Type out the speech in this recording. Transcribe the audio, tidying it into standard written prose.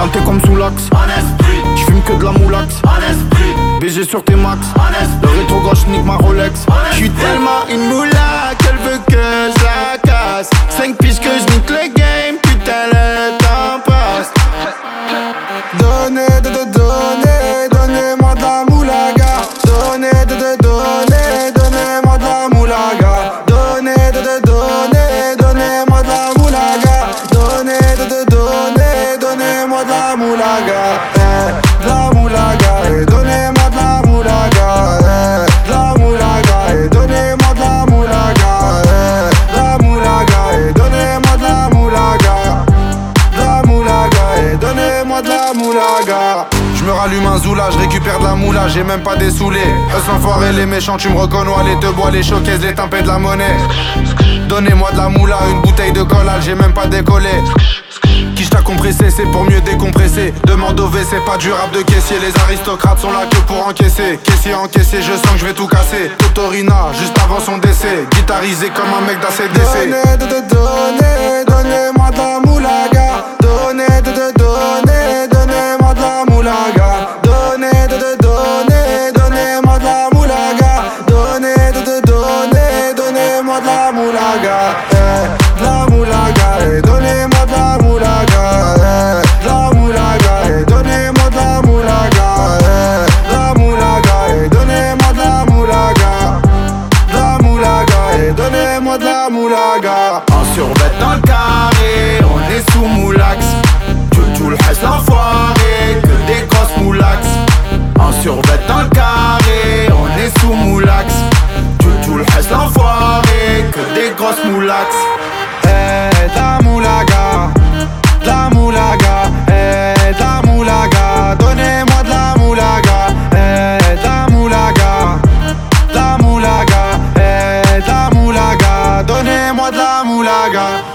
planté comme sous l'axe. Tu fumes que de la moulax. BG sur tes max. Le rétro gauche nique ma Rolex. J'suis tellement une moula qu'elle veut que je la casse. 5 piges que je nique le game, putain le temps passe. Donnez-moi de la moulaga. Donnez-moi de la moulaga. Donnez-moi de la moulaga. Donnez-moi de la moulaga. De la moulaga. Donnez-moi de la moulaga. De la moulaga. Donnez-moi de la moulaga. De la moulaga. Donnez-moi de la moulaga. De la moulaga. Donnez-moi de la moulaga. Je me rallume un zoula, je récupère de la moula, j'ai même pas dessoulé. Eux l'enfoiré, les méchants, tu me reconnais, les te bois, les showcases, les tempêtes de la monnaie. Donnez-moi de la moula, une bouteille de collal, j'ai même pas décollé. Qui t'a compressé, c'est pour mieux décompresser. Demande au WC, pas du rap de caissier. Les aristocrates sont là que pour encaisser. Caissier encaissé, je sens que je vais tout casser. Totorina, juste avant son décès. Guitarisé comme un mec d'ACDC. Donnez-moi de la moulaga. Donnez